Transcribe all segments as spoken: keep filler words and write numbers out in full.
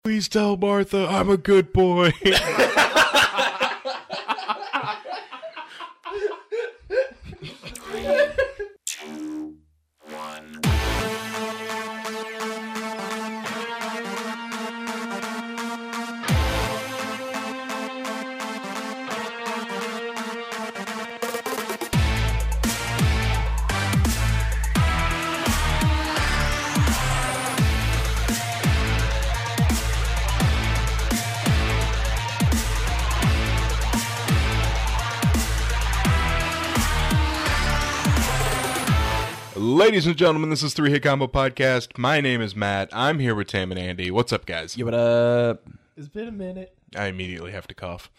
Please tell Martha I'm a good boy. Two, one. Ladies and gentlemen, this is Three Hit Combo Podcast. My name is Matt. I'm here with Tam and Andy. What's up, guys? Yo, what up? It's been a minute. I immediately have to cough.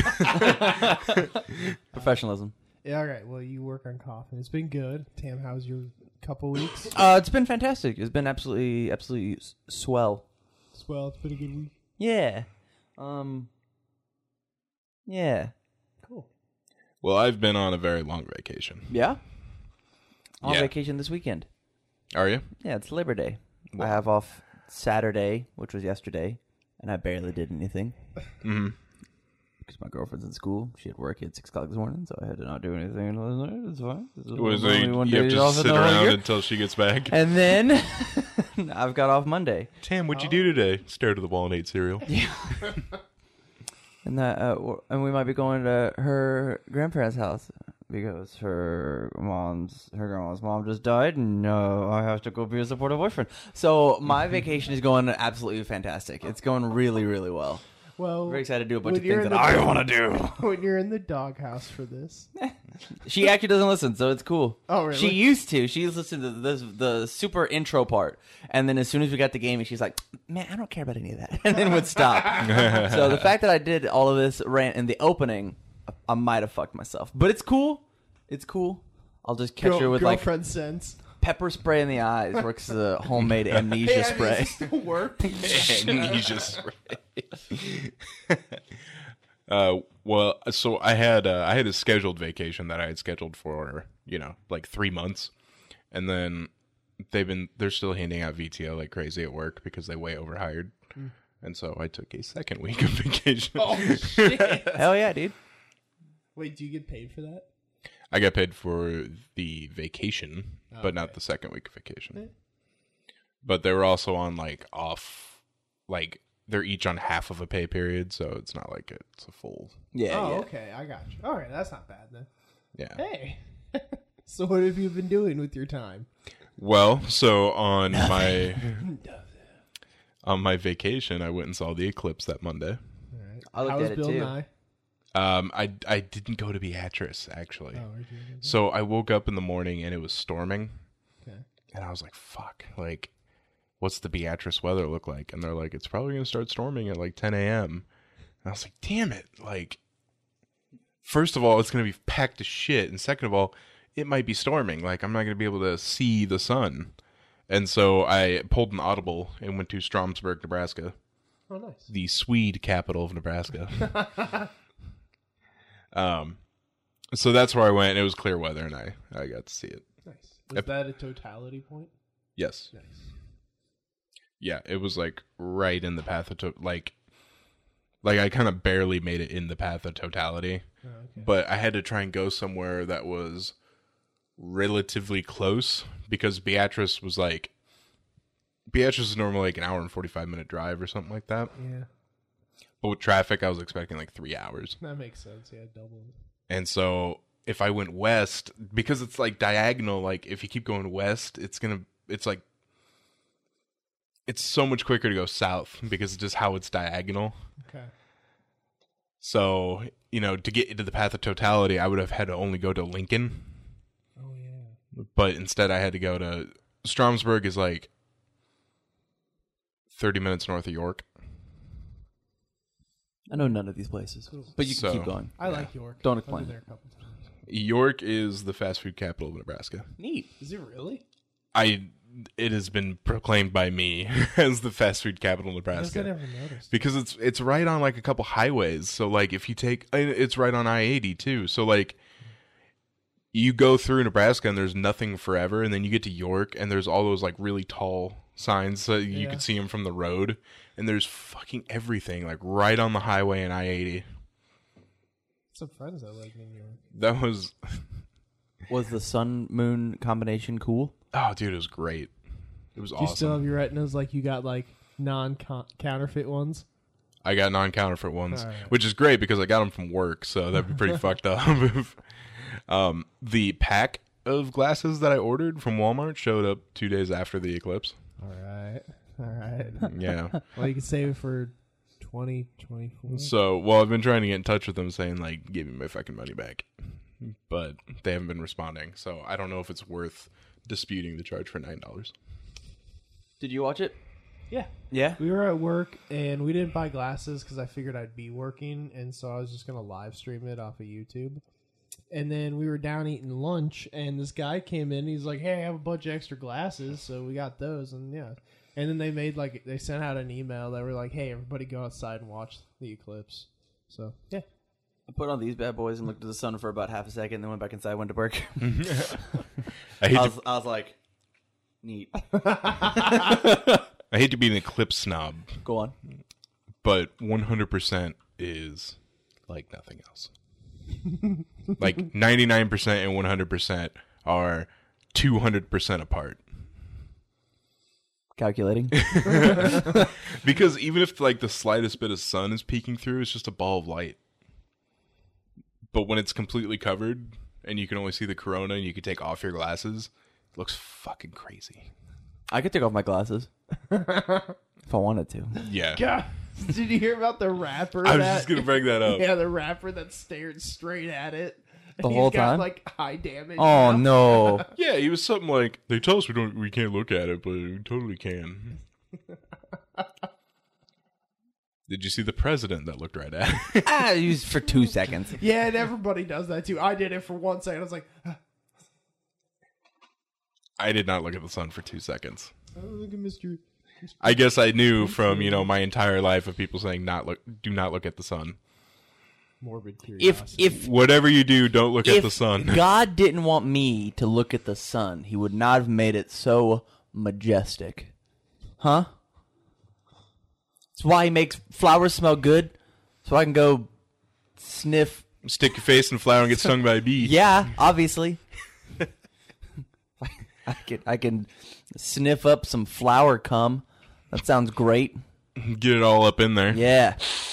Professionalism. Yeah, all right. Well, you work on coughing. It's been good. Tam, how's your couple weeks? Uh, it's been fantastic. It's been absolutely, absolutely s- swell. Well, it's been a good week. Yeah. Um. Yeah. Cool. Well, I've been on a very long vacation. Yeah. On Yeah. vacation this weekend. Are you? Yeah, it's Labor Day. Wow. I have off Saturday, which was yesterday, and I barely did anything Mm-hmm. because my girlfriend's in school. She had work at six o'clock this morning, so I had to not do anything. It's fine. It's Was only it, one you have day to off in sit the whole around year. until she gets back? And then I've got off Monday. Tam, what'd you do today? Stare to the wall and ate cereal. And that, uh, w- and we might be going to her grandparents' house because her mom's her grandma's mom just died, and no, I have to go be a supportive boyfriend. So my vacation is going absolutely fantastic. It's going really, really well. Well, I'm very excited to do a bunch when of you're things in that the I dog- want to do. when you're in the doghouse for this. She actually doesn't listen, so it's cool. Oh, really? She used to. She used to listen to the, the the super intro part, and then as soon as we got the game, she's like, "Man, I don't care about any of that," and then would stop. So the fact that I did all of this rant in the opening, I might have fucked myself, but it's cool. It's cool. I'll just catch Girl- her with girlfriend sense. like pepper spray in the eyes. Works as a homemade amnesia Hey, spray. does it still work? Amnesia spray. Uh, well, so I had uh, I had a scheduled vacation that I had scheduled for, you know, like three months, and then they've been they're still handing out V T O like crazy at work because they way overhired, Mm. and so I took a second week of vacation. Oh, shit. Hell yeah, dude. Wait, do you get paid for that? I got paid for the vacation, but not Okay. the second week of vacation. Yeah. But they were also on like off, like they're each on half of a pay period, so it's not like it's a full. Yeah, oh, yeah. okay. I got you. All right, that's not bad then. Yeah. Hey. So what have you been doing with your time? Well, so on my on my vacation, I went and saw the eclipse that Monday. All right. I looked How's at it, Bill too. Nye? Um, I I didn't go to Beatrice actually. Oh, where'd you go? So I woke up in the morning and it was storming, Okay. and I was like, "Fuck!" Like, what's the Beatrice weather look like? And they're like, "It's probably gonna start storming at like ten a.m." And I was like, "Damn it!" Like, first of all, it's gonna be packed to shit, and second of all, it might be storming. Like, I'm not gonna be able to see the sun. And so I pulled an audible and went to Stromsburg, Nebraska, Oh, nice. the Swede capital of Nebraska. um, so that's where I went. And it was clear weather, and I I got to see it. Nice. Was Yep. that a totality point? Yes. Nice. Yeah, it was like right in the path of to- like, like I kind of barely made it in the path of totality, Oh, okay. but I had to try and go somewhere that was relatively close because Beatrice was like, Beatrice is normally like an hour and forty-five minute drive or something like that. Yeah, But with traffic, I was expecting like three hours. that makes sense. Yeah, double it. And so if I went west, because it's like diagonal, like if you keep going west, it's going to, it's like, it's so much quicker to go south because it's just how it's diagonal. Okay. So, you know, to get into the path of totality, I would have had to only go to Lincoln. Oh, yeah. But instead I had to go to, Stromsburg is like thirty minutes north of York. I know none of these places, but you can So- keep going. I like York. Don't I've been explain. there a couple times. York is the fast food capital of Nebraska. Neat. Is it really? I, it has been proclaimed by me as the fast food capital of I guess I Nebraska. never noticed. Because it's it's right on like a couple highways. So like if you take it's right on I eighty too. So like you go through Nebraska and there's nothing forever, and then you get to York and there's all those like really tall signs so you Yeah. could see them from the road, and there's fucking everything like right on the highway and I eighty. Some friends that like New York. That was Was the sun moon combination cool? oh, dude, it was great. It was Do you still have awesome. your retinas like you got like non counterfeit ones? I got non-counterfeit ones, All right. which is great because I got them from work, so that'd be pretty fucked up. um, the pack of glasses that I ordered from Walmart showed up two days after the eclipse. All right, all right. Yeah. Well, you can save it for twenty twenty-four. So, well, I've been trying to get in touch with them saying, like, give me my fucking money back. But they haven't been responding. So I don't know if it's worth disputing the charge for nine dollars. Did you watch it? Yeah. Yeah. We were at work and we didn't buy glasses because I figured I'd be working, and so I was just gonna live stream it off of YouTube. And then we were down eating lunch, and this guy came in. He's like, "Hey, I have a bunch of extra glasses," so we got those, and yeah. And then they made like they sent out an email that were like, "Hey, everybody, go outside and watch the eclipse." So yeah, I put on these bad boys and looked at the sun for about half a second, then went back inside, went to work. I hate I to was, I was like, neat. I hate to be an eclipse snob, Go on. but one hundred percent is like nothing else. Like ninety-nine percent and one hundred percent are two hundred percent apart. Calculating. Because even if like the slightest bit of sun is peeking through, it's just a ball of light. But when it's completely covered and you can only see the corona and you can take off your glasses, it looks fucking crazy. I could take off my glasses if I wanted to. Yeah. God, did you hear about the rapper? I was that, just going to bring that up. Yeah, the rapper that stared straight at it The He's whole got, time? like eye damage. Oh now. no! Yeah, he was something like, they tell us we don't, we can't look at it, but we totally can. Did you see the president that looked right at it? I used for two seconds. Yeah, and everybody does that too. I did it for one second. I was like, "Ah, I did not look at the sun for two seconds. oh, look at Mister I guess I knew from, you know, my entire life of people saying not look, do not look at the sun. Morbid If curiosity. if Whatever you do, don't look at if the sun. God didn't want me to look at the sun, He would not have made it so majestic, huh? That's why He makes flowers smell good, so I can go sniff. Stick your face in a flower and get stung by a bee. Yeah, obviously. I can I can sniff up some flower cum. That sounds great. Get it all up in there. Yeah.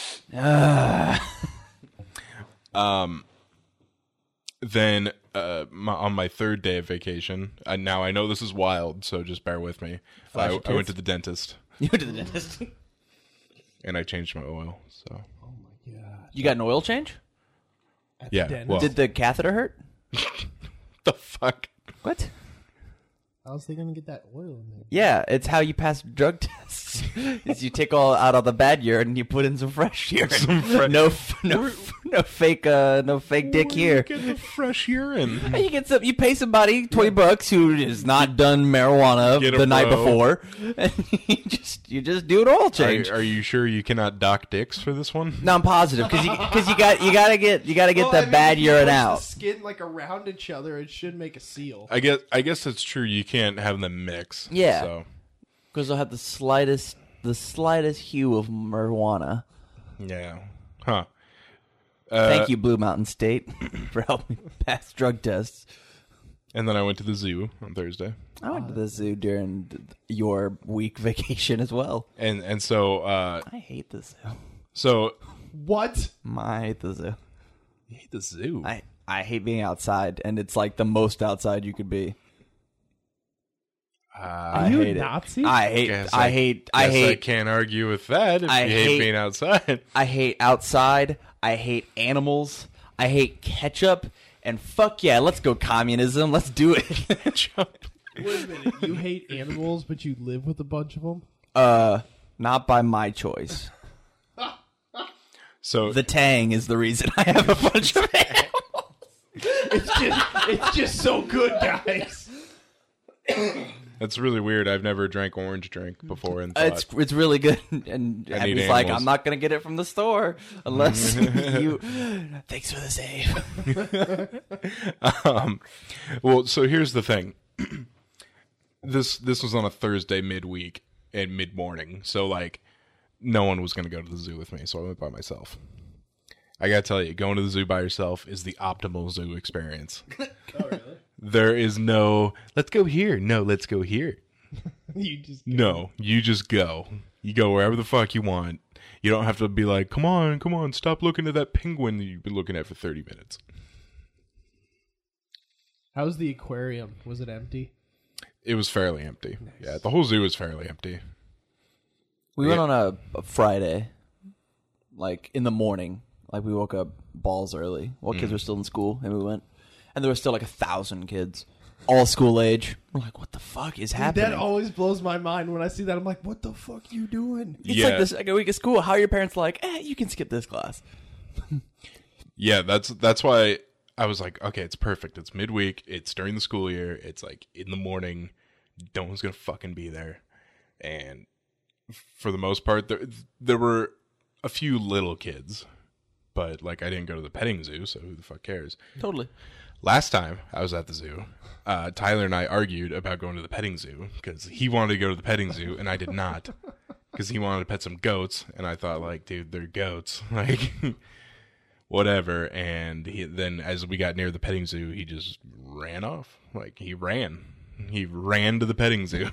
Um. Then, uh, my, on my third day of vacation, uh, now I know this is wild, so just bear with me. Flash I, your I went tits. to the dentist You went to the dentist. and I changed my oil. So oh my god. You got an oil change? At the yeah, dentist? well, Did the catheter hurt? the fuck? What? How's they gonna get that oil in there? Yeah, it's how you pass drug tests. Is you take all out all the bad urine and you put in some fresh urine. Some fre- no, f- no, f- no fake, uh, no fake dick here. Get the fresh urine. And you get some. You pay somebody twenty bucks who has not done marijuana Get a the night bro. before, and you just you just do an oil Are, change. are you sure you cannot dock dicks for this one? No, I'm positive because you because you got you gotta get you gotta get Well, the I mean, bad if you urine push out. The skin like around each other, it should make a seal. I guess I guess it's true. You can't have them mix. Yeah. So Because they'll have the slightest the slightest hue of marijuana. yeah. Huh. Uh, Thank you, Blue Mountain State, for helping me pass drug tests. And then I went to the zoo on Thursday. I went to the zoo during th- your week vacation as well. And and so uh I hate the zoo. so What? I hate the zoo. you hate the zoo. I, I hate being outside, and it's like the most outside you could be. Uh, I you a hate it. Nazi? I hate. Guess I hate. I guess I hate. can't argue with that if I you hate, hate- being outside. I hate outside. I hate animals. I hate ketchup. And fuck yeah, let's go communism. Let's do it. Wait a minute. You hate animals, but you live with a bunch of them? uh, not by my choice. So The Tang is the reason I have a bunch of animals. It's just, it's just so good, guys. that's really weird. I've never drank orange drink before and thought, It's it's really good, and I Abby's need like, animals. I'm not gonna get it from the store unless you. Thanks for the save. um, well, so here's the thing. this this was on a Thursday midweek and mid morning, so like no one was gonna go to the zoo with me, so I went by myself. I gotta tell you, going to the zoo by yourself is the optimal zoo experience. Oh, really? There is no let's go here. No, let's go here. You just No, you just go. You go wherever the fuck you want. You don't have to be like, come on, come on, stop looking at that penguin that you've been looking at for thirty minutes. How's the aquarium? Was it empty? It was fairly empty. Nice. Yeah, the whole zoo was fairly empty. We Yeah. went on a, a Friday, like in the morning. Like we woke up balls early while kids were still in school, and we went, and there was still like a thousand kids, all school age. We're like, what the fuck is happening? That always blows my mind when I see that. I'm like, what the fuck you doing? It's Yeah. like the second week of school. How are your parents like, eh, you can skip this class? Yeah, that's that's why I was like, okay, it's perfect. It's midweek. It's during the school year. It's like in the morning. No one's gonna fucking be there, and for the most part, there there were a few little kids, but like I didn't go to the petting zoo, so who the fuck cares? Totally. Last time I was at the zoo, uh, Tyler and I argued about going to the petting zoo because he wanted to go to the petting zoo and I did not, because he wanted to pet some goats, and I thought like, dude, they're goats, like. Whatever, and he, then as we got near the petting zoo, he just ran off. Like, he ran. He ran to the petting zoo.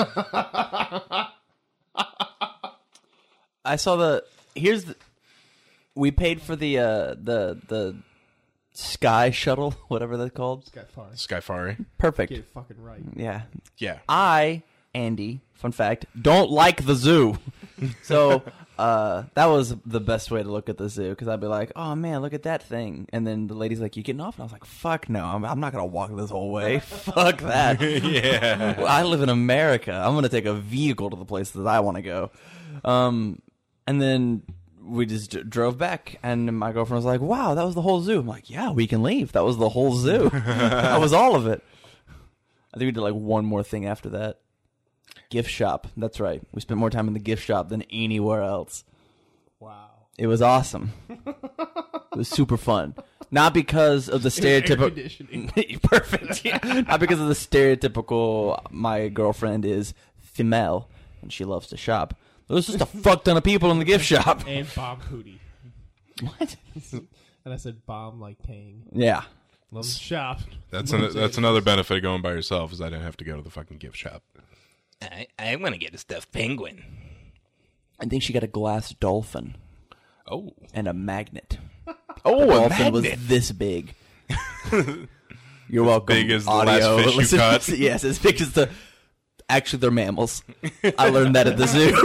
I saw the. Here's the. We paid for the uh, the the sky shuttle, whatever that's called. This guy far. Skyfari. Perfect. Get it fucking right. Yeah. Yeah. I, Andy, fun fact, don't like the zoo. So uh, that was the best way to look at the zoo, because I'd be like, oh man, look at that thing. And then the lady's like, you getting off? And I was like, fuck no, I'm, I'm not going to walk this whole way. Fuck that. Yeah. I live in America. I'm going to take a vehicle to the place that I want to go. Um, and then we just d- drove back, and my girlfriend was like, wow, that was the whole zoo. I'm like, yeah, we can leave. That was the whole zoo. That was all of it. I think we did like one more thing after that. Gift shop. That's right. We spent more time in the gift shop than anywhere else. Wow. It was awesome. It was super fun. Not because of the Air stereotypical. conditioning. Perfect. Yeah. Not because of the stereotypical. My girlfriend is female and she loves to shop. There was just a fuck ton of people in the gift shop. And bomb hootie. What? And I said bomb like Tang. Yeah. Love to shop. That's an, that's another benefit of going by yourself, is I didn't have to go to the fucking gift shop. I, I want to get a stuffed penguin. I think she got a glass dolphin Oh. and a magnet. Oh, The a dolphin was magnet. this big. You're welcome. big as the audio last fish you listeners. caught? Yes, as big as the. Actually, they're mammals. I learned that at the zoo.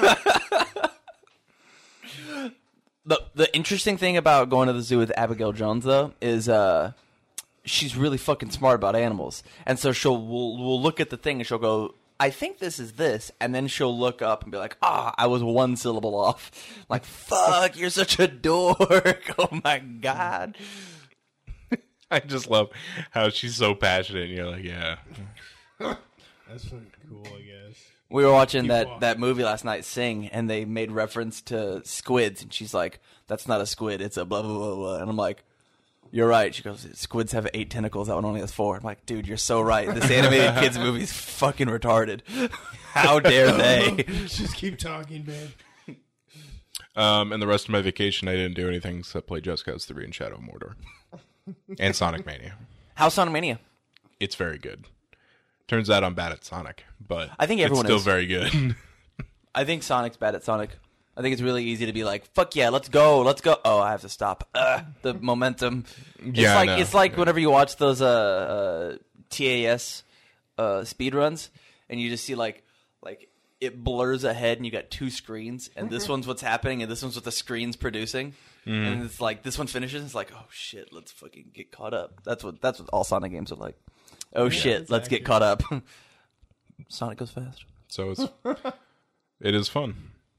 the The interesting thing about going to the zoo with Abigail Jones, though, is uh, she's really fucking smart about animals, and so she'll we'll, we'll look at the thing and she'll go, I think this is this, and then she'll look up and be like, ah, I was one syllable off. Like, fuck, you're such a dork. Oh my god. I just love how she's so passionate, and you're like, yeah. That's fucking cool, I guess. We were watching that, walking. that movie last night, Sing, and they made reference to squids, and she's like, that's not a squid, it's a blah, blah, blah, blah. And I'm like, you're right. She goes, squids have eight tentacles, that one only has four. I'm like, dude, you're so right. This animated kids movie is fucking retarded. How dare they? Just keep talking, man. Um, and the rest of my vacation, I didn't do anything except play Just Cause three and Shadow of Mordor. And Sonic Mania. How's Sonic Mania? It's very good. Turns out I'm bad at Sonic, but I think everyone it's still is. very good. I think Sonic's bad at Sonic. I think it's really easy to be like, fuck yeah, let's go, let's go. Oh, I have to stop. Uh, the momentum. It's Yeah, I like know. it's like whenever you watch those uh, uh, T A S uh, speed runs, and you just see like like it blurs ahead, and you got two screens, and this one's what's happening, and this one's what the screen's producing, and it's like this one finishes, it's like, oh shit, let's fucking get caught up. That's what that's what all Sonic games are like. Oh shit, that's let's get accurate. caught up. Sonic goes fast. So it's it is fun.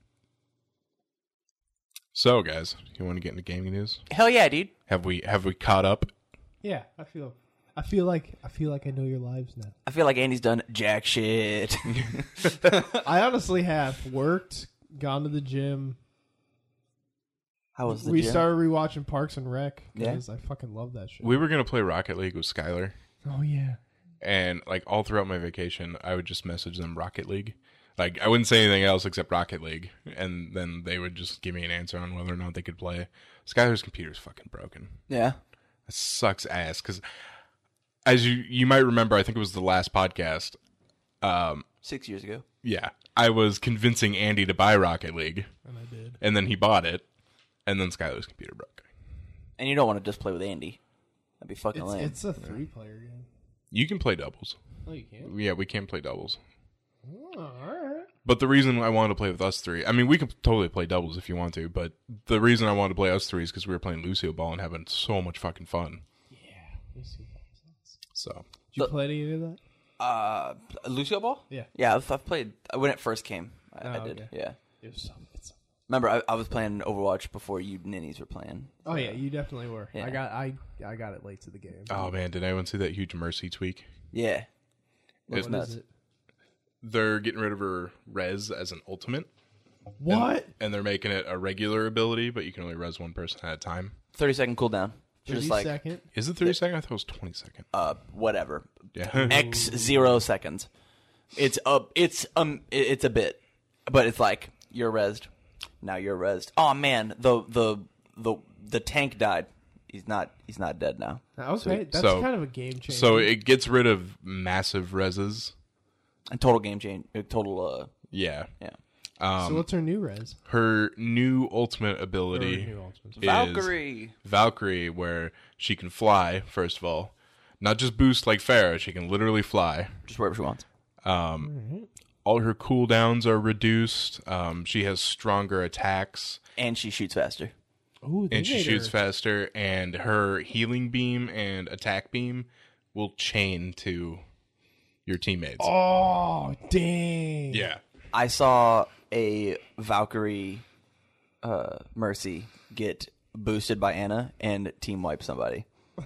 So guys, you want to get into gaming news? Hell yeah, dude. Have we have we caught up? Yeah, I feel I feel like I feel like I know your lives now. I feel like Andy's done jack shit. I honestly have worked, gone to the gym. How was the we gym? started rewatching Parks and Rec Yeah. because I fucking love that shit. We were gonna play Rocket League with Skylar, Oh yeah. And like all throughout my vacation, I would just message them Rocket League. Like I wouldn't say anything else except Rocket League, and then they would just give me an answer on whether or not they could play. Skylar's computer's fucking broken. Yeah. It sucks ass because, as you you might remember, I think it was the last podcast. Um, Six years ago. yeah, I was convincing Andy to buy Rocket League, And I did. and then he bought it, and then Skylar's computer broke. And you don't want to just play with Andy. That'd be fucking It's, lame. it's a three-player game. You can play doubles. Oh, you can't? Yeah, we can play doubles. Oh, all right. But the reason I wanted to play with us three, I mean, we can totally play doubles if you want to, but the reason I wanted to play us three is because we were playing Lucio Ball and having so much fucking fun. Yeah. Let's see what happens. So, Did you The- play any of that? Uh, Lucio Ball? Yeah. Yeah, I've, I've played when it first came. I, Oh, I did. okay. Yeah. It was some, it's Remember, I, I was playing Overwatch before you ninnies were playing. Oh yeah, you definitely were. Yeah. I got I I got it late to the game. oh man, did anyone see that huge Mercy tweak? Yeah. What It's nuts. is it? They're getting rid of her res as an ultimate. What? And, and they're making it a regular ability, but you can only res one person at a time. thirty second cooldown. thirty Just like, second. Is it thirty second? I thought it was twenty second. uh, whatever. Yeah. X zero seconds. It's a, it's, um, it- it's a bit. But it's like, you're rezzed. Now you're rezzed. Oh man, the, the, the, the tank died. He's not, he's not dead now. Okay, that's So- kind of a game changer. So it gets rid of massive reses. And total game change, uh, total, uh, Yeah. yeah. Um, so what's her new res? her new ultimate Or ability new ultimates? is Valkyrie. Valkyrie, where she can fly, first of all. Not just boost like Pharah, she can literally fly. Just wherever she wants. Um, all her cooldowns are reduced. Um, she has stronger attacks, And she shoots faster. Ooh, they and she made shoots her- faster. And her healing beam and attack beam will chain to your teammates. Oh dang! Yeah. I saw a Valkyrie uh, Mercy get boosted by Anna and team wipe somebody.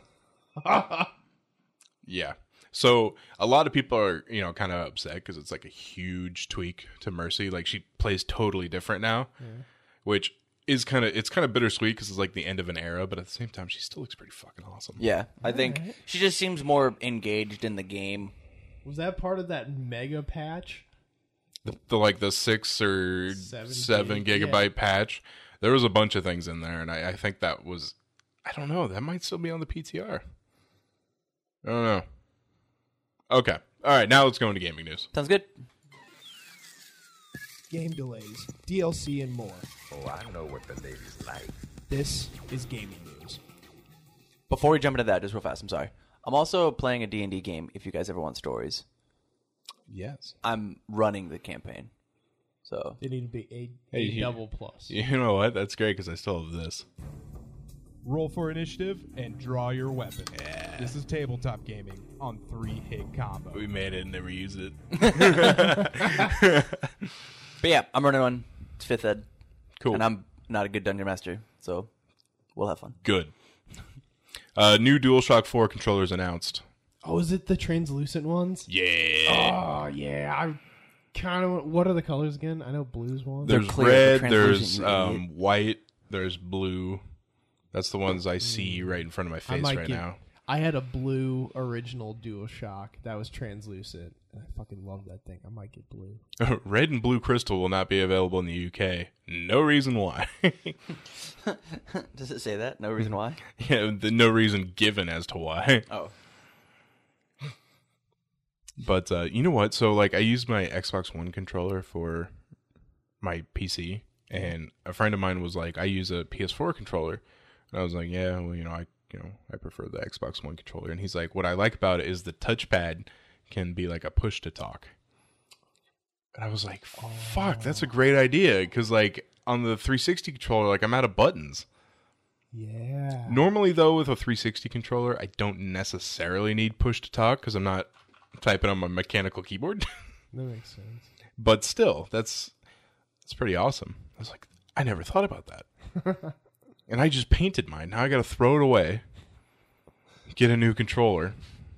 Yeah. So a lot of people are, you know, kind of upset because it's like a huge tweak to Mercy. Like she plays totally different now, which is kind of, it's kind of bittersweet because it's like the end of an era, but at the same time, she still looks pretty fucking awesome. Yeah, I think she just seems more engaged in the game. Was that part of that mega patch? The, the like the six or Seven seven, gig, gigabyte patch, there was a bunch of things in there, and I, I think that was, I don't know, that might still be on the P T R. I don't know. Okay. All right, now let's go into gaming news. Sounds good. Game delays, D L C, and more. Oh, I know what the ladies like. This is gaming news. Before we jump into that, just real fast, I'm sorry. I'm also playing a D and D game if you guys ever want stories. Yes. I'm running the campaign. So, They need to be a, a Hey, you- double plus. You know what? That's great because I still have this. Roll for initiative and draw your weapon. This is tabletop gaming on three hit combo. We made it and never used it. but yeah, I'm running one. It's fifth ed. Cool. And I'm not a good dungeon master, so we'll have fun. Good. Uh, new DualShock four controllers announced. Oh, is it the translucent ones? Yeah. Oh yeah, I kind of. What are the colors again? I know blue's one. They're There's clear, they're red, there's translucent, you um, idiot. white, there's blue. That's the ones I see right in front of my I face might right get- now. I had a blue original DualShock that was translucent, and I fucking love that thing. I might get blue. Red and blue crystal will not be available in the U K. No reason why. Does it say that? No reason why? Yeah, the, no reason given as to why. Oh. But uh, you know what? So like I used my Xbox One controller for my P C, and a friend of mine was like, "I use a P S four controller," and I was like, "Yeah, well, you know, I you know I prefer the Xbox One controller." And he's like, "What I like about it is the touchpad can be like a push to talk." And I was like, "Fuck, that's a great idea!" Because like on the three sixty controller, like I'm out of buttons. Yeah. Normally, though, with a three sixty controller, I don't necessarily need push to talk because I'm not typing on my mechanical keyboard. That makes sense. But still, that's that's pretty awesome. I was like, I never thought about that. And I just painted mine. Now I got to throw it away, get a new controller.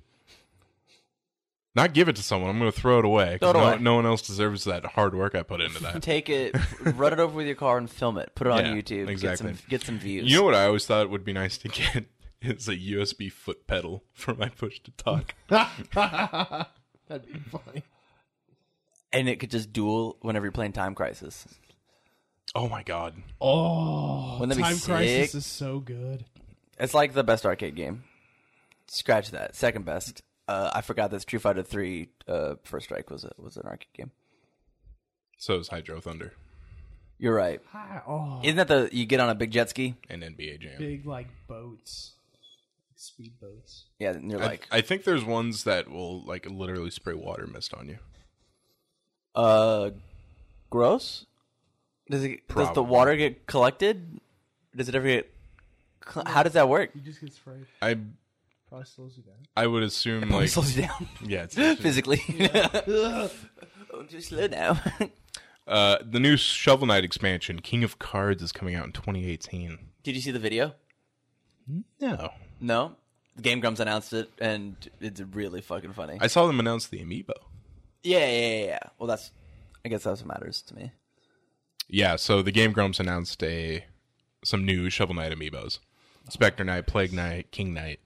Not give it to someone. I'm going to throw it away. 'Cause Throw it no, away. no one else deserves that hard work I put into that. Take it, run it over with your car and film it. Put it on Yeah, exactly. exactly. Get some, get some views. You know what I always thought would be nice to get It's a U S B foot pedal for my push to talk. That'd be funny. And it could just duel whenever you're playing Time Crisis. Oh my god. Oh, Wouldn't that be Time sick? Crisis is so good. It's like the best arcade game. Scratch that. Second best. Uh, I forgot that Street Fighter three uh, First Strike was a, was an arcade game. So is Hydro Thunder You're right. Hi- Oh, Isn't that the you get on a big jet ski? and N B A Jam. big like boats, speed boats. Yeah, and you're I, like, I think there's ones that will like literally spray water mist on you. uh, gross. Does it? Does the Probably. water get collected? Does it ever get? cl- How does that work? You just get sprayed. I Probably slows you down. I would assume It like slows you down yeah, it's, physically. oh, too slow now. uh, the new Shovel Knight expansion, King of Cards, is coming out in twenty eighteen. Did you see the video? No, No. Game Grumps announced it, and it's really fucking funny. I saw them announce the amiibo. yeah, yeah, yeah, yeah. Well, that's. I guess that's what matters to me. Yeah, so the Game Grumps announced a some new Shovel Knight amiibos: Spectre Knight, Plague Knight, King Knight.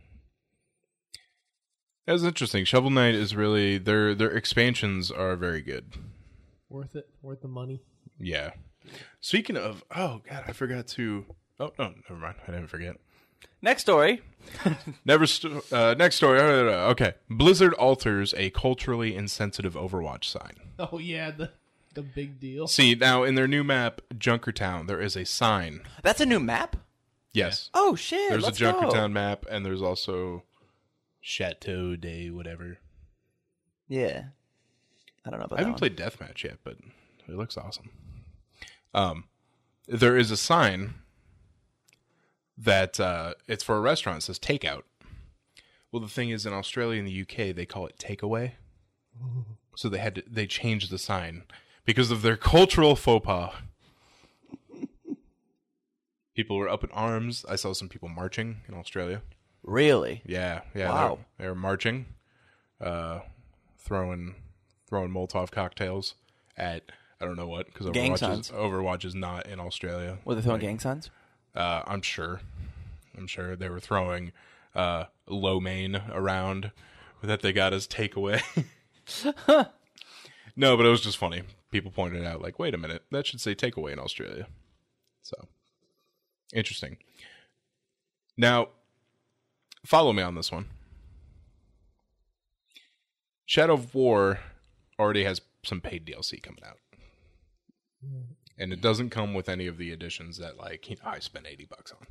That was interesting. Shovel Knight is really their their expansions are very good. Worth it. Worth the money. Yeah. Speaking of, oh god, I forgot to. Oh no, never mind. I didn't forget. Next story. Never. St- uh, next story. Okay, Blizzard alters a culturally insensitive Overwatch sign. Oh yeah, the the big deal. See now in their new map, Junkertown, there is a sign. That's a new map? Yes, Oh, shit. there's let's a Junkertown go. map, and there's also Chateau de whatever. Yeah. I don't know about I that haven't one. played Deathmatch yet, but it looks awesome. Um, there is a sign that uh, it's for a restaurant. It says takeout. Well, the thing is, in Australia and the U K, they call it takeaway. So they had to, they changed the sign because of their cultural faux pas. People were up in arms. I saw some people marching in Australia. Really? Yeah, yeah. Wow. They were, they were marching, uh, throwing throwing Molotov cocktails at I don't know what because Gang Overwatch signs. is, Overwatch is not in Australia. Were they throwing gang signs? Uh, I'm sure. I'm sure they were throwing uh, low main around that they got as takeaway. No, but it was just funny. People pointed out, like, wait a minute, that should say takeaway in Australia. So, interesting. Now, follow me on this one. Shadow of War already has some paid D L C coming out. And it doesn't come with any of the additions that, like, you know, I spent eighty bucks on.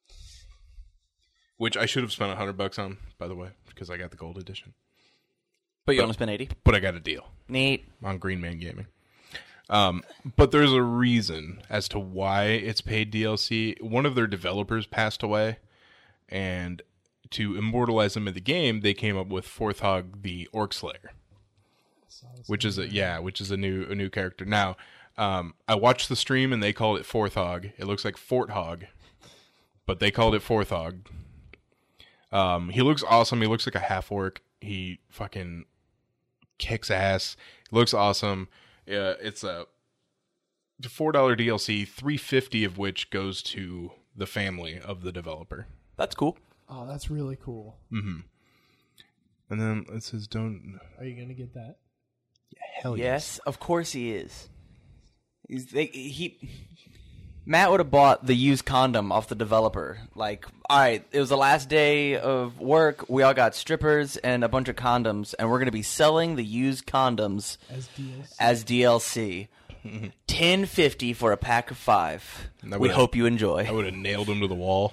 Which I should have spent one hundred bucks on, by the way, because I got the gold edition. But you But- only spent eighty? But I got a deal Neat. on Green Man Gaming. Um, but there's a reason as to why it's paid D L C. One of their developers passed away, and to immortalize him in the game, they came up with Forthog the Orc Slayer, which is a yeah, which is a new a new character. Now, um, I watched the stream and they called it Forthog. It looks like Forthog, but they called it Forthog. Um, he looks awesome. He looks like a half orc. He fucking kicks ass. He looks awesome. Uh, it's a four dollar D L C, three fifty of which goes to the family of the developer. That's cool. Oh, that's really cool. And then it says, "Don't." Are you gonna get that? Hell Yes, of course he is. He's they, he. Matt would have bought the used condom off the developer. Like, all right, it was the last day of work. We all got strippers and a bunch of condoms, and we're going to be selling the used condoms As D L C. as D L C. ten fifty for a pack of five. I We would've- hope you enjoy. I would have nailed him to the wall.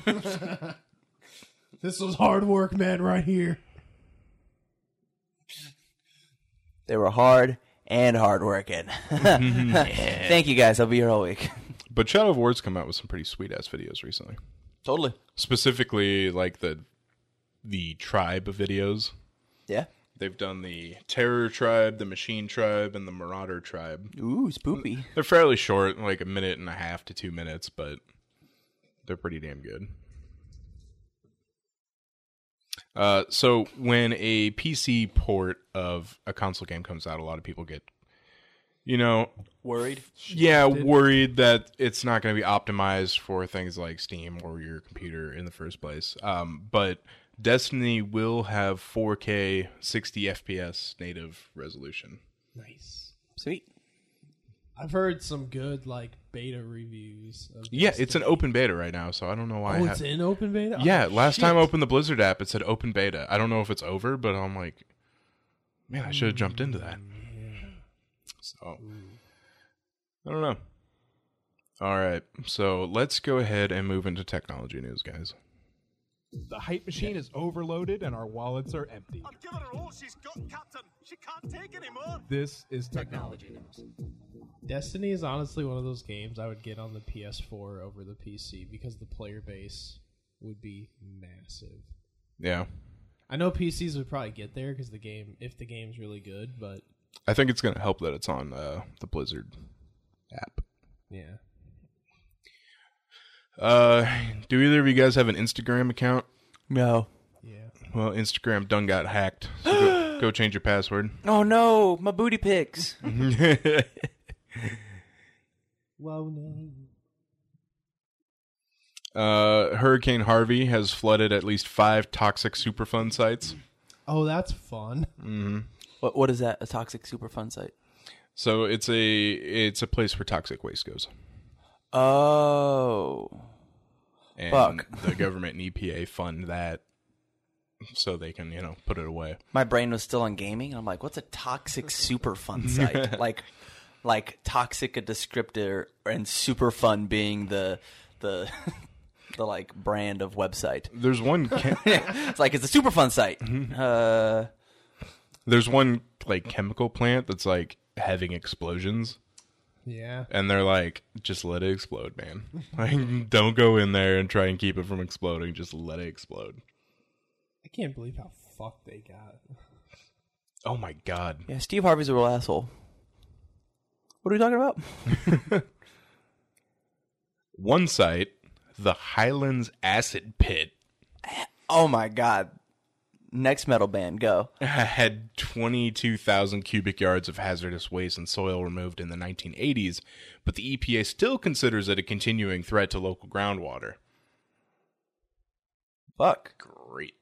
This was hard work, man, right here. They were hard and hard working. Thank you guys. I'll be here all week. But Shadow of War's come out with some pretty sweet ass videos recently. Totally. Specifically, like the the tribe videos. Yeah. They've done the Terror Tribe, the Machine Tribe, and the Marauder Tribe. Ooh, spoopy. They're fairly short, like a minute and a half to two minutes, but they're pretty damn good. Uh, so when a P C port of a console game comes out, a lot of people get you know, Worried? yeah, worried that it's not going to be optimized for things like Steam or your computer in the first place. Um, but Destiny will have four K sixty F P S native resolution. Nice. Sweet. I've heard some good like beta reviews. Of Yeah, Destiny. it's an open beta right now, so I don't know why. Oh, I it's ha- in open beta. yeah, Oh, last shit. time I opened the Blizzard app, it said open beta. I don't know if it's over, but I'm like, man, I should have jumped into that. So, I don't know. All right, so let's go ahead and move into technology news, guys. The hype machine is overloaded and our wallets are empty. I've given her all she's got, Captain. She can't take any more. This is technology news. Destiny is honestly one of those games I would get on the P S four over the P C because the player base would be massive. Yeah, I know P Cs would probably get there because the game, if the game's really good, but I think it's going to help that it's on uh, the Blizzard app. yeah. Uh, do either of you guys have an Instagram account? No. Yeah. Well, Instagram done got hacked. So go, go change your password. Oh no, my booty pics. Well, no. Uh, Hurricane Harvey has flooded at least five toxic Superfund sites. Oh, that's fun. Mm-hmm. What what is that? A toxic super fun site? So it's a it's a place where toxic waste goes. Oh. And Fuck. the government and E P A fund that so they can, you know, put it away. My brain was still on gaming, and I'm like, what's a toxic super fun site? like like toxic a descriptor and super fun being the the the like brand of website. There's one chem- It's like it's a super fun site. Uh there's one like chemical plant that's like having explosions. Yeah. And they're like, just let it explode, man. Like, don't go in there and try and keep it from exploding. Just let it explode. I can't believe how fucked they got. Oh my god. yeah, Steve Harvey's a real asshole. What are we talking about? One site, the Highlands Acid Pit, Oh my god. Next metal band, go. had twenty-two thousand cubic yards of hazardous waste and soil removed in the nineteen eighties, but the E P A still considers it a continuing threat to local groundwater. Fuck. Great.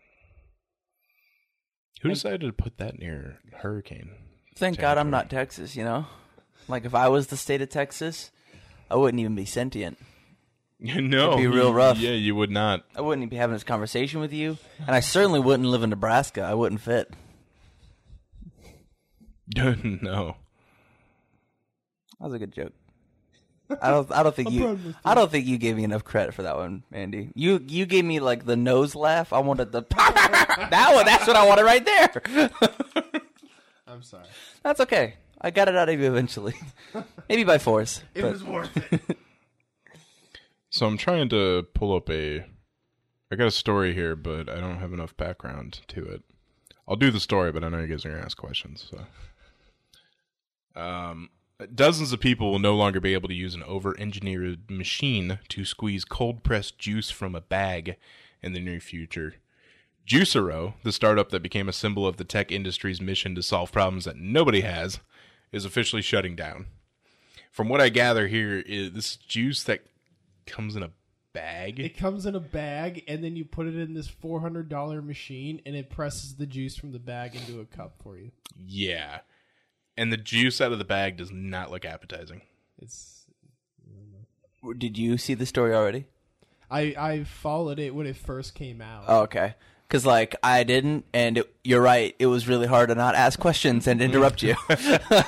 Who decided to put that near hurricane? Thank God I'm territory? not Texas, you know? Like, if I was the state of Texas, I wouldn't even be sentient. No. It'd be real you- rough. Yeah, you would not. I wouldn't be having this conversation with you, and I certainly wouldn't live in Nebraska. I wouldn't fit. No. That was a good joke. I don't. I don't think you. I don't think you gave me enough credit for that one, Andy. You you gave me like the nose laugh. I wanted the that one. That's what I wanted right there. I'm sorry. That's okay. I got it out of you eventually, maybe by force. It but- was worth it. So I'm trying to pull up a... I got a story here, but I don't have enough background to it. I'll do the story, but I know you guys are going to ask questions. So, um, dozens of people will no longer be able to use an over-engineered machine to squeeze cold-pressed juice from a bag in the near future. Juicero, the startup that became a symbol of the tech industry's mission to solve problems that nobody has, is officially shutting down. From what I gather here, is this juice that comes in a bag. It comes in a bag, and then you put it in this four hundred dollars machine, and it presses the juice from the bag into a cup for you. Yeah. And the juice out of the bag does not look appetizing. It's. Did you see the story already? I I followed it when it first came out. Oh, okay. Because like I didn't, and it, you're right. It was really hard to not ask questions and interrupt you. But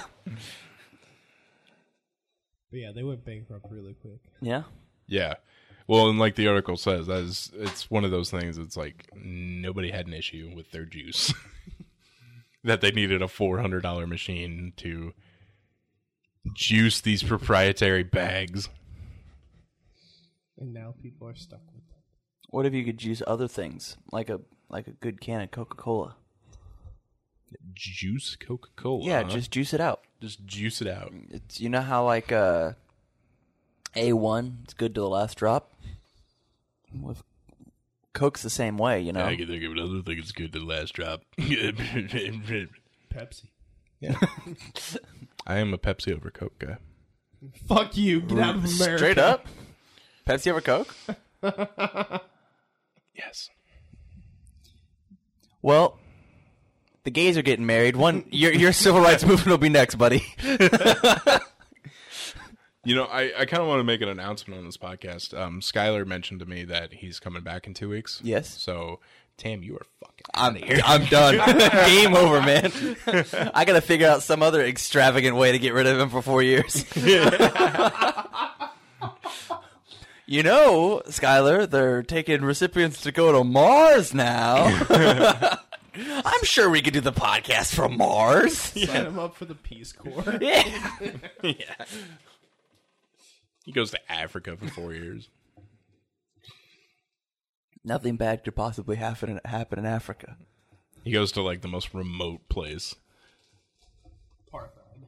yeah, they went bankrupt really quick. Yeah. Yeah. Well, and like the article says, that is, it's one of those things. It's like nobody had an issue with their juice. That they needed a four hundred dollars machine to juice these proprietary bags. And now people are stuck with it. What if you could juice other things, like a like a good can of Coca-Cola? Juice Coca-Cola. Yeah, huh? just juice it out. just juice it out. It's you know how like uh, A one, it's good to the last drop. With Coke's the same way, you know. I can think of another thing that's good to the last drop. Pepsi. I am a Pepsi over Coke guy. Fuck you. Get out of America. Straight up? Pepsi over Coke? Yes. Well, the gays are getting married. One, your your civil rights movement will be next, buddy. You know, I, I kind of want to make an announcement on this podcast. Um, Skylar mentioned to me that he's coming back in two weeks. Yes. So, Tam, you are fucking I'm I'm done. Game over, man. I gotta figure out some other extravagant way to get rid of him for four years. You know, Skylar, they're taking recipients to go to Mars now. I'm sure we could do the podcast from Mars. Sign him up for the Peace Corps. Yeah. Yeah. He goes to Africa for four years. Nothing bad could possibly happen happen in Africa. He goes to like the most remote place. Parthide.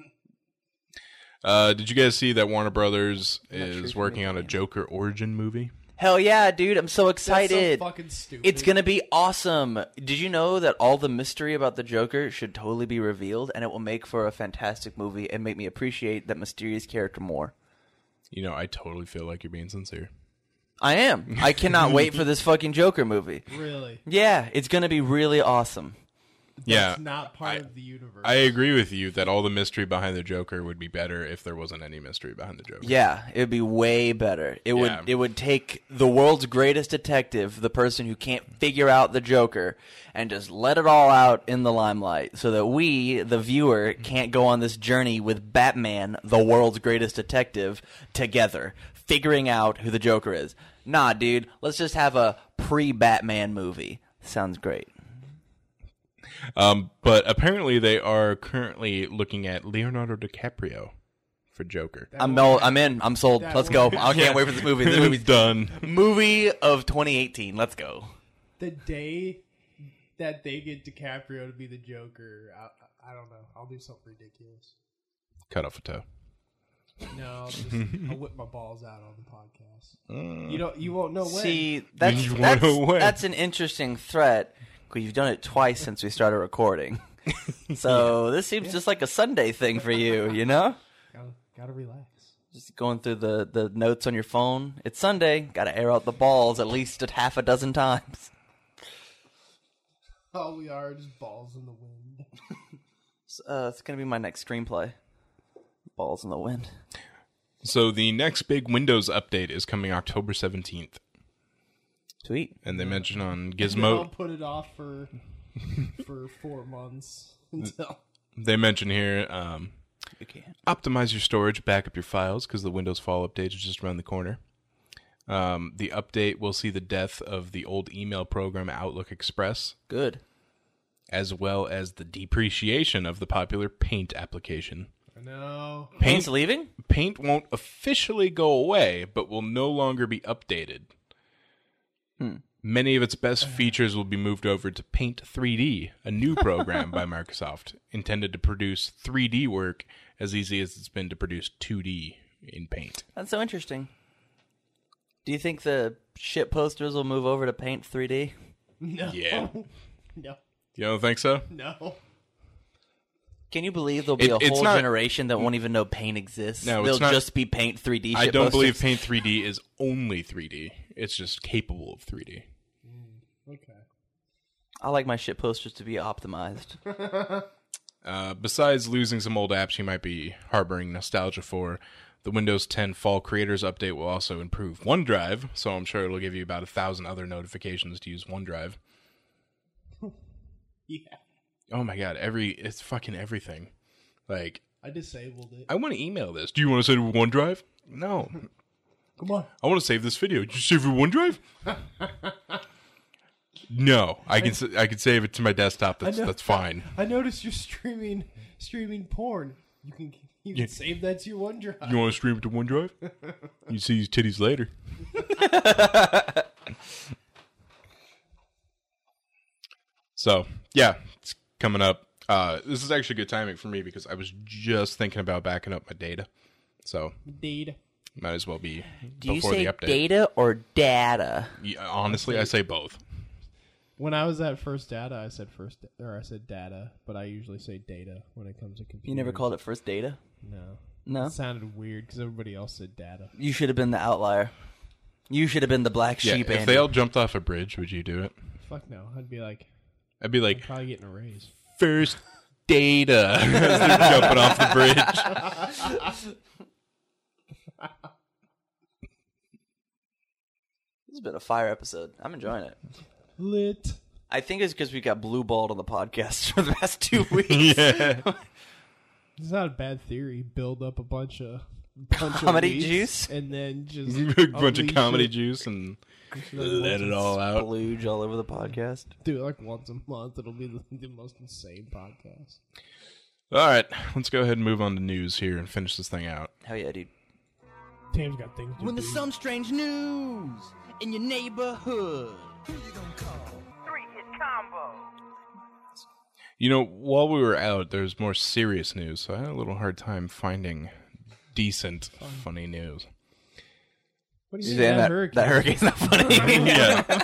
Uh, did you guys see that Warner Brothers is sure working on a Joker origin movie? Hell yeah, dude! I'm so That's so excited. fucking stupid. It's gonna be awesome. Did you know that all the mystery about the Joker should totally be revealed, and it will make for a fantastic movie and make me appreciate that mysterious character more? You know, I totally feel like you're being sincere. I am. I cannot wait for this fucking Joker movie. Really? Yeah, it's gonna be really awesome. Yeah, That's not part I- of the universe. I agree with you that all the mystery behind the Joker would be better if there wasn't any mystery behind the Joker. Yeah, it would be way better. It would Yeah. it would take the world's greatest detective, the person who can't figure out the Joker, and just let it all out in the limelight so that we, the viewer, can't go on this journey with Batman, the world's greatest detective, together, figuring out who the Joker is. Nah, dude, let's just have a pre-Batman movie. Sounds great. Um, but apparently they are currently looking at Leonardo DiCaprio for Joker. I'm all, I'm in. I'm sold. That Let's would- go. I can't wait for this movie. This movie's done. movie of twenty eighteen. Let's go. The day that they get DiCaprio to be the Joker, I, I don't know. I'll do something ridiculous. Cut off a toe. No, I'll, just, I'll whip my balls out on the podcast. You don't. You won't know when. See, that's you that's, wanna win. that's an interesting threat because you've done it twice since we started recording. So this seems just like a Sunday thing for you, you know? Gotta, gotta relax. Just going through the, the notes on your phone. It's Sunday. Got to air out the balls at least a half a dozen times. All we are just balls in the wind. Uh, it's going to be my next screenplay. Balls in the wind. So the next big Windows update is coming October seventeenth. Sweet. And they mention on I'll Gizmo, put it off for for four months until. they mention here, um, You can't. optimize your storage, back up your files, because the Windows Fall update is just around the corner. Um, the update will see the death of the old email program Outlook Express, Good. as well as the depreciation of the popular Paint application. No. Paint's leaving? Paint won't officially go away, but will no longer be updated. Hmm. Many of its best features will be moved over to Paint three D, a new program by Microsoft, intended to produce three D work as easy as it's been to produce two D in Paint. That's so interesting. Do you think the shit posters will move over to Paint three D? No. Yeah. No. You don't think so? No. Can you believe there'll be It- a it's whole not- generation that won't even know Paint exists? No, They'll it's not- just be Paint three D shit I don't posters. believe Paint three D is only three D. It's just capable of three D. Okay. I like my shit posters to be optimized. Uh, besides losing some old apps you might be harboring nostalgia for, the Windows ten Fall Creators Update will also improve OneDrive, so I'm sure it'll give you about a thousand other notifications to use OneDrive. Yeah. Oh my god, every it's fucking everything. Like, I disabled it. I want to email this. Do you want to send it to OneDrive? No. Come on. I want to save this video. Did you save it to OneDrive? No, I can s- I can save it to my desktop. That's know. that's fine. I noticed you're streaming streaming porn. You can you can Yeah. save that to your OneDrive. You want to stream it to OneDrive? You see these titties later. So, yeah, it's coming up. Uh, this is actually good timing for me because I was just thinking about backing up my data. So, Indeed. might as well be Do you before say the update. data or data? Yeah, honestly, I say both. When I was at First Data, I said first or I said data, but I usually say data when it comes to computers. You never called it First Data? No. No. It sounded weird because everybody else said data. You should have been the outlier. You should have been the black Yeah, sheep. if Andy. they all jumped off a bridge, would you do it? Fuck no. I'd be like, I'd be like, I'm probably getting a raise. First Data. As they're jumping off the bridge. This has been a fire episode. I'm enjoying it. Lit. I think it's because we got blue balled on the podcast for the past two weeks. Yeah. It's not a bad theory. Build up a bunch of bunch Comedy of weeks juice? and then just a bunch of unleash comedy it. juice and Let let it all out. Splooge all over the podcast. Do it like once a month. It'll be the, the most insane podcast. All right, let's go ahead and move on to news here and finish this thing out. Hell yeah, dude. Tam's got things to When do. there's some strange news in your neighborhood. You know, while we were out, there's more serious news, so I had a little hard time finding decent, funny news. What do You you mean saying that, hurricane? that hurricane's not funny? Yeah.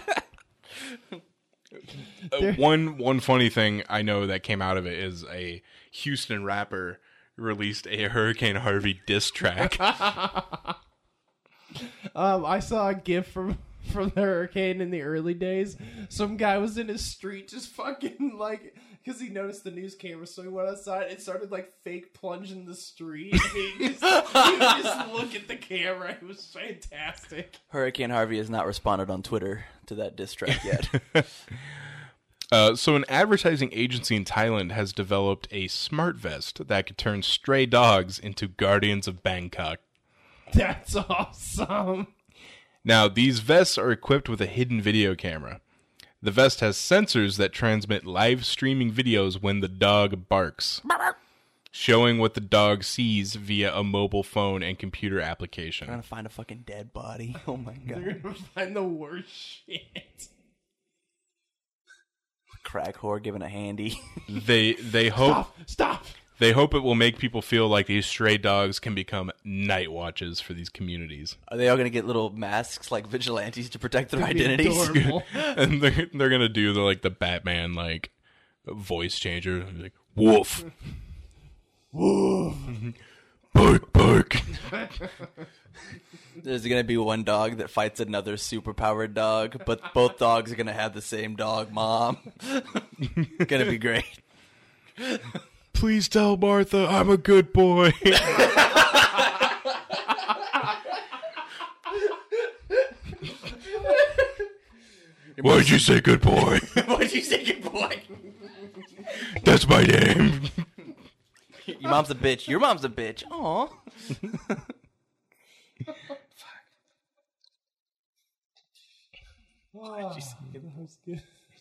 Uh, one one funny thing I know that came out of it is a Houston rapper released a Hurricane Harvey diss track. Um, I saw a gif from from the hurricane in the early days. Some guy was in his street just fucking like because he noticed the news camera, so he went outside and started like fake plunging the street. he, just, he would just look at the camera. It was fantastic. Hurricane Harvey has not responded on Twitter to that diss track yet. Uh, so an advertising agency in Thailand has developed a smart vest that could turn stray dogs into guardians of Bangkok. That's awesome. Now, these vests are equipped with a hidden video camera. The vest has sensors that transmit live streaming videos when the dog barks, showing what the dog sees via a mobile phone and computer Trying application. to find a fucking dead body. Oh my They're god. gonna find the worst shit. Crack whore giving a handy. They they hope Stop! Stop! they hope it will make people feel like these stray dogs can become night watches for these communities, Are they all going to get little masks like vigilantes to protect their It'd be identities? adorable. and they're they're gonna do the like the Batman like voice changer, like woof, Woof. bark, bark. There's going to be one dog that fights another superpowered dog, but both dogs are going to have the same dog mom. Going to be great. Please tell Martha I'm a good boy. Why'd you say good boy? What'd you say, good boy? That's my name. Your mom's a bitch. Your mom's a bitch. Aw. Oh, that was good.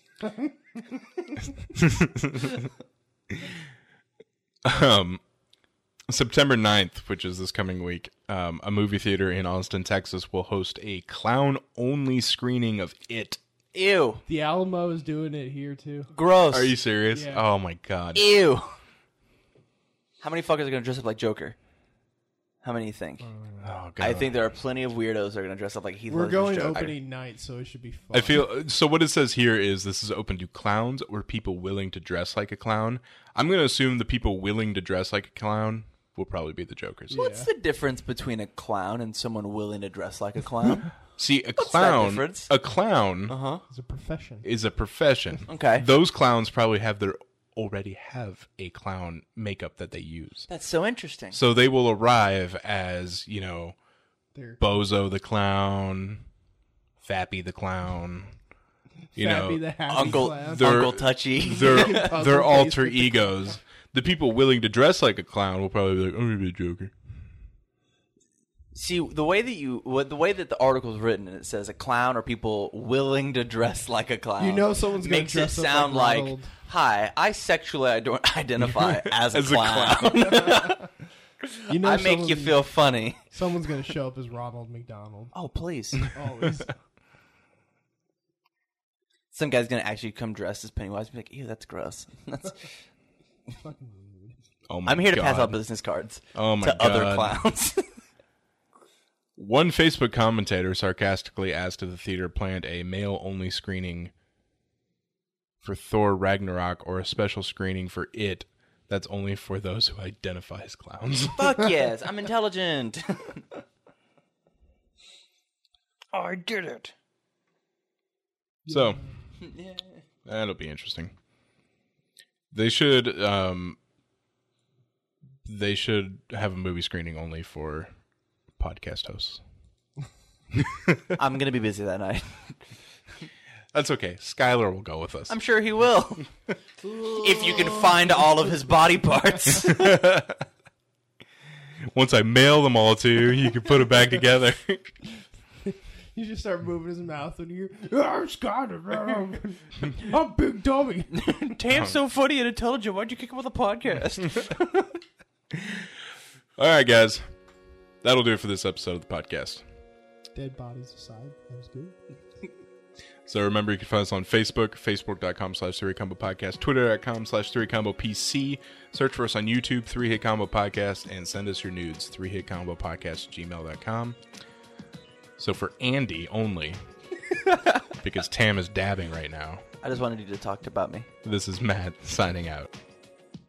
um, September ninth, which is this coming week, um, a movie theater in Austin, Texas will host a clown-only screening of It. Ew. The Alamo is doing it here too. Gross. Are you serious? Yeah. Oh my god. Ew. How many fuckers are going to dress up like Joker? How many you think? Oh god. I think there are plenty of weirdos that are going to dress up like Heath We're Ledger's going Joker. opening night, so it should be fun. I feel so. What it says here is this is open to clowns or people willing to dress like a clown. I'm going to assume the people willing to dress like a clown will probably be the Jokers. What's the difference between a clown and someone willing to dress like a clown? See, a What's that clown, difference? a clown Uh-huh. It's a profession. is a profession. Okay. Those clowns probably have their already have a clown makeup that they use. That's so interesting. So they will arrive as, you know, They're Bozo the clown, Fappy the clown, you Fappy know, the happy Uncle clown. They're- Uncle Touchy. their Puzzle their face alter with the egos. The people willing to dress like a clown will probably be like, I'm gonna be a Joker. See, the way that you what the way that the article's written and it says a clown or people willing to dress like a clown. You know someone's gonna makes dress it up sound like like, Ronald. "Hi, I sexually ide- identify as a As a clown. You know I make you someone- feel funny." Someone's gonna show up as Ronald McDonald. Oh, please. Always. Some guy's going to actually come dressed as Pennywise and be like, "Ew, that's gross." That's, Fucking rude. Oh my I'm here to pass God. out business cards Oh my to other God. clowns. One Facebook commentator sarcastically asked if the theater planned a male-only screening for Thor Ragnarok or a special screening for It that's only for those who identify as clowns. Fuck yes, I'm intelligent. I did it. So, that'll be interesting. They should, um, they should have a movie screening only for podcast hosts. I'm going to be busy that night. That's okay. Skylar will go with us. I'm sure he will. If you can find all of his body parts. Once I mail them all to you, you can put it back together. You just start moving his mouth when you. I'm Scott. I'm Big Dummy. Tam's so funny and intelligent. Why'd you kick him with a podcast? All right, guys. That'll do it for this episode of the podcast. Dead bodies aside, that was good. So remember, you can find us on Facebook, facebook.com slash three combo podcast, twitter.com slash three combo PC. Search for us on YouTube, three hit combo podcast, and send us your nudes, three hit combo podcast at gmail dot com. So for Andy only, because Tam is dabbing right now, I just wanted you to talk about me. this is Matt signing out.